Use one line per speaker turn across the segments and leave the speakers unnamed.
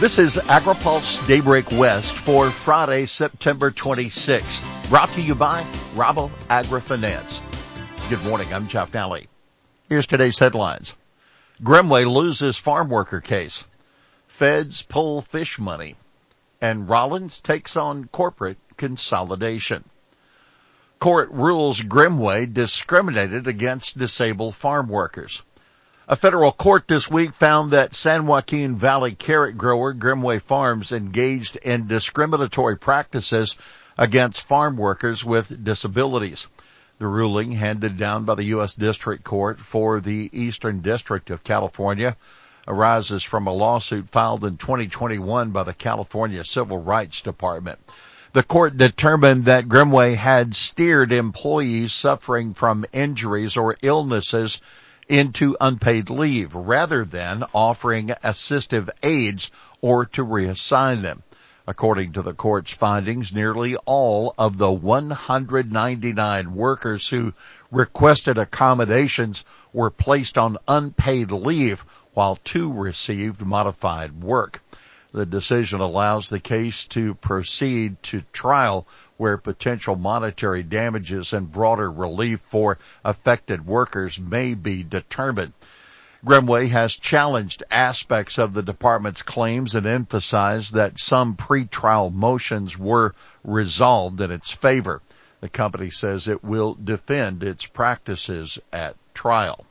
This is AgriPulse Daybreak West for Friday, September 26th. Brought to you by Rabo AgriFinance. Good morning, I'm Jeff Nally. Here's today's headlines. Grimway loses farm worker case. Feds pull fish money. And Rollins takes on corporate consolidation. Court rules Grimway discriminated against disabled farm workers. A federal court this week found that San Joaquin Valley carrot grower Grimway Farms engaged in discriminatory practices against farm workers with disabilities. The ruling, handed down by the U.S. District Court for the Eastern District of California, arises from a lawsuit filed in 2021 by the California Civil Rights Department. The court determined that Grimway had steered employees suffering from injuries or illnesses into unpaid leave rather than offering assistive aids or to reassign them. According to the court's findings, nearly all of the 199 workers who requested accommodations were placed on unpaid leave, while 2 received modified work. The decision allows the case to proceed to trial where potential monetary damages and broader relief for affected workers may be determined. Grimway has challenged aspects of the department's claims and emphasized that some pretrial motions were resolved in its favor. The company says it will defend its practices at trial.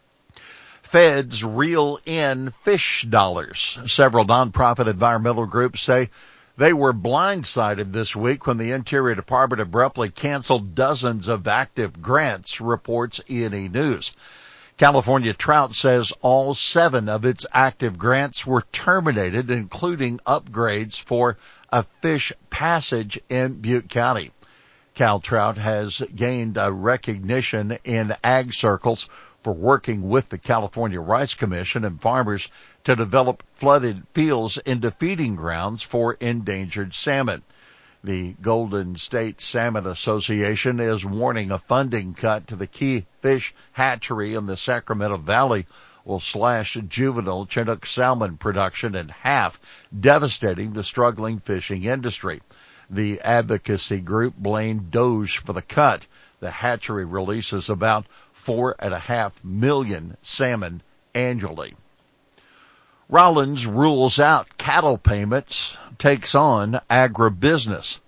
Feds reel in fish dollars. Several nonprofit environmental groups say they were blindsided this week when the Interior Department abruptly canceled dozens of active grants, reports E&E News. California Trout says all 7 of its active grants were terminated, including upgrades for a fish passage in Butte County. Cal Trout has gained a recognition in ag circles for working with the California Rice Commission and farmers to develop flooded fields into feeding grounds for endangered salmon. The Golden State Salmon Association is warning a funding cut to the key fish hatchery in the Sacramento Valley will slash juvenile Chinook salmon production in half, devastating the struggling fishing industry. The advocacy group blamed DOJ for the cut. The hatchery releases about 4.5 million salmon annually. Rollins rules out cattle payments, takes on agribusiness.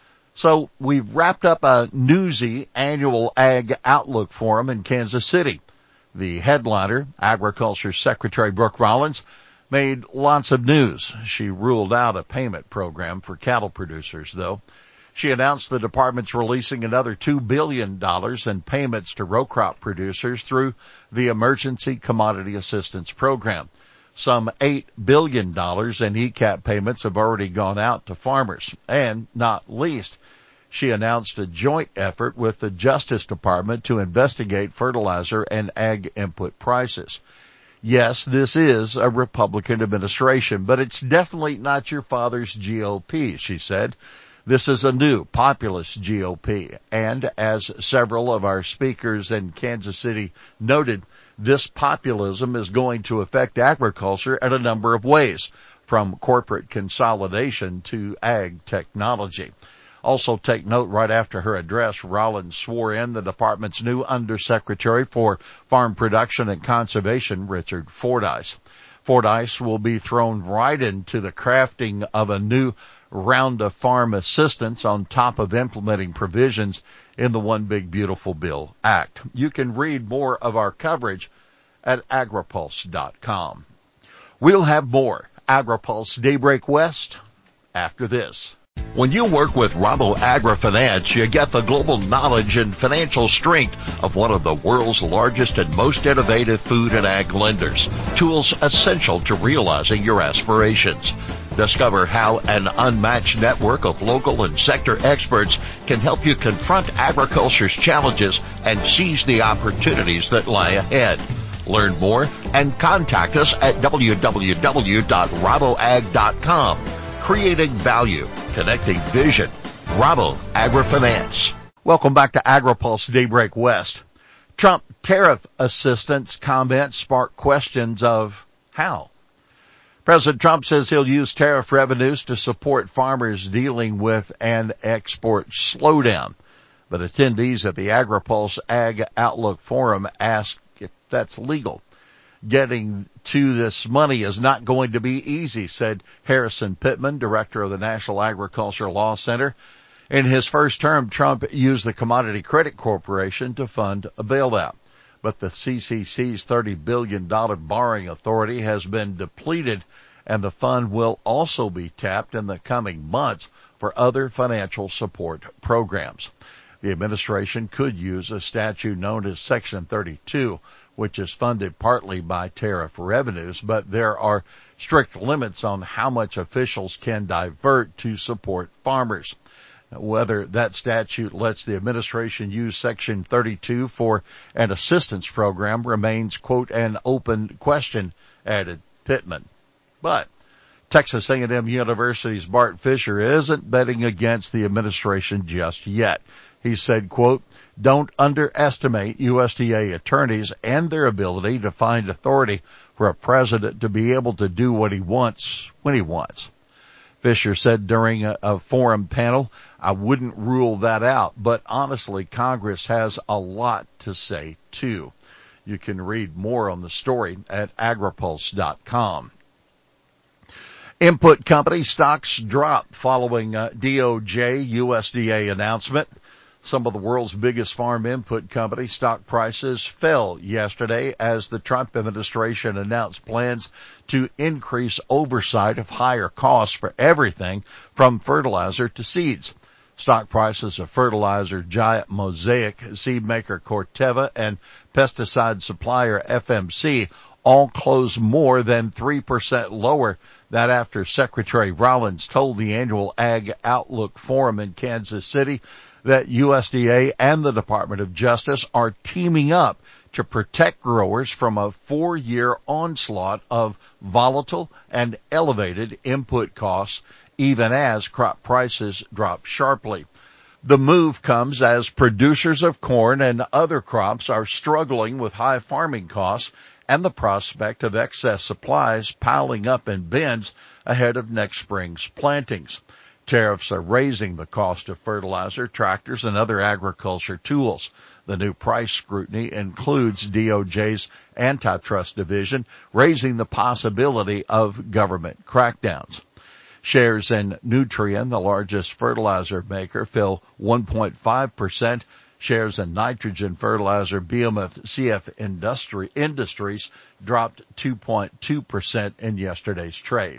So we've wrapped up a newsy annual Ag Outlook Forum in Kansas City. The headliner, Agriculture Secretary Brooke Rollins, made lots of news. She ruled out a payment program for cattle producers, though. She announced the department's releasing another $2 billion in payments to row crop producers through the Emergency Commodity Assistance Program. Some $8 billion in ECAP payments have already gone out to farmers. And not least, she announced a joint effort with the Justice Department to investigate fertilizer and ag input prices. Yes, this is a Republican administration, but it's definitely not your father's GOP, she said. This is a new populist GOP, and as several of our speakers in Kansas City noted, this populism is going to affect agriculture in a number of ways, from corporate consolidation to ag technology. Also take note, right after her address, Rollins swore in the department's new Undersecretary for Farm Production and Conservation, Richard Fordyce. Fordyce will be thrown right into the crafting of a new round of farm assistance on top of implementing provisions in the One Big Beautiful Bill Act. You can read more of our coverage at agripulse.com. We'll have more AgriPulse Daybreak West after this. When you work with Rabo AgriFinance, you get the global knowledge and financial strength of one of the world's largest and most innovative food and ag lenders. Tools essential to realizing your aspirations. Discover how an unmatched network of local and sector experts can help you confront agriculture's challenges and seize the opportunities that lie ahead. Learn more and contact us at www.raboag.com. Creating value, connecting vision. Rabo AgriFinance. Welcome back to AgriPulse Daybreak West. Trump tariff assistance comments spark questions of how. President Trump says he'll use tariff revenues to support farmers dealing with an export slowdown. But attendees at the AgriPulse Ag Outlook Forum asked if that's legal. Getting to this money is not going to be easy, said Harrison Pittman, director of the National Agriculture Law Center. In his first term, Trump used the Commodity Credit Corporation to fund a bailout. But the CCC's $30 billion borrowing authority has been depleted, and the fund will also be tapped in the coming months for other financial support programs. The administration could use a statute known as Section 32, which is funded partly by tariff revenues, but there are strict limits on how much officials can divert to support farmers. Whether that statute lets the administration use Section 32 for an assistance program remains, quote, an open question, added Pittman. But Texas A&M University's Bart Fisher isn't betting against the administration just yet. He said, quote, don't underestimate USDA attorneys and their ability to find authority for a president to be able to do what he wants when he wants. Fisher said during a forum panel, I wouldn't rule that out, but honestly, Congress has a lot to say too. You can read more on the story at agripulse.com. Input company stocks drop following DOJ USDA announcement. Some of the world's biggest farm input company stock prices fell yesterday as the Trump administration announced plans to increase oversight of higher costs for everything from fertilizer to seeds. Stock prices of fertilizer giant Mosaic, seed maker Corteva, and pesticide supplier FMC all closed more than 3% lower. That after Secretary Rollins told the annual Ag Outlook Forum in Kansas City that USDA and the Department of Justice are teaming up to protect growers from a 4-year onslaught of volatile and elevated input costs, even as crop prices drop sharply. The move comes as producers of corn and other crops are struggling with high farming costs and the prospect of excess supplies piling up in bins ahead of next spring's plantings. Tariffs are raising the cost of fertilizer, tractors, and other agriculture tools. The new price scrutiny includes DOJ's antitrust division, raising the possibility of government crackdowns. Shares in Nutrien, the largest fertilizer maker, fell 1.5%. Shares in nitrogen fertilizer Behemoth CF Industries dropped 2.2% in yesterday's trade.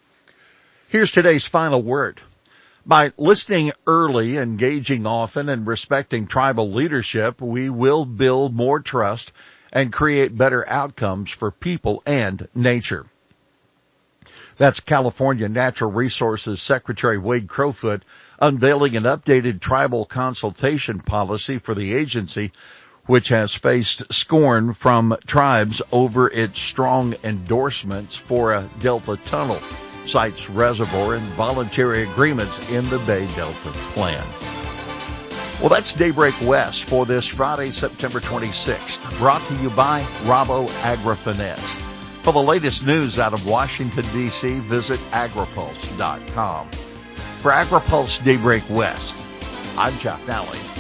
Here's today's final word. By listening early, engaging often, and respecting tribal leadership, we will build more trust and create better outcomes for people and nature. That's California Natural Resources Secretary Wade Crowfoot unveiling an updated tribal consultation policy for the agency, which has faced scorn from tribes over its strong endorsements for a Delta tunnel, sites reservoir, and voluntary agreements in the Bay Delta Plan. Well, that's Daybreak West for this Friday, September 26th, brought to you by Rabo AgriFinance. For the latest news out of Washington, D.C., visit agripulse.com. For AgriPulse Daybreak West, I'm Jeff Nally.